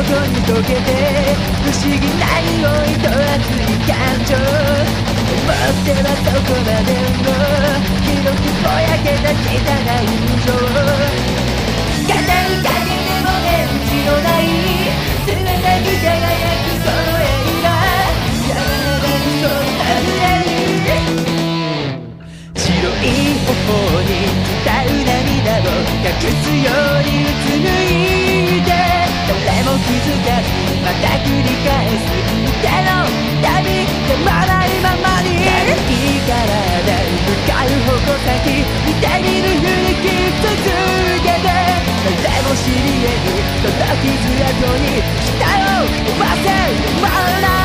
こに溶けて不思議な匂いと熱い感情持ってはそこまでの広くぼやけた汚い友情硬い影でも返事のない冷たく輝くその映画やがてそうあふれる白い頬に伝う涙を隠すようにうつむいて誰も気づかずまた繰り返す手の旅止まないままに軽い体向かう矛先見て見ぬふりき続けて誰も知り得ぬその傷跡に舌を合わせるまらない